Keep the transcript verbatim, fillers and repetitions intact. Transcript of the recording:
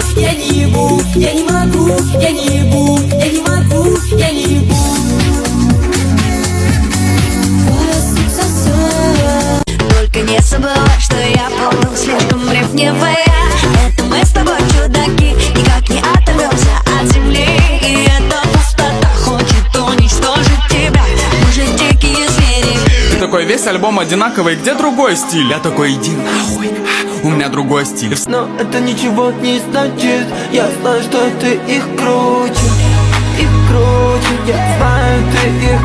я не ебу, я не могу, я не ебу, я не могу, я не ебу. Только не забывай, что я помнил слишком ревнивая. Это мы с тобой чудаки, никак не оторвемся от земли. И эта пустота хочет уничтожить тебя. Мы же дикие звери. Ты такой, весь альбом одинаковый, где другой стиль? Я такой, иди нахуй, у меня другой стиль. Но это ничего не значит. Я знаю, что ты их круче, их круче. Я знаю, ты их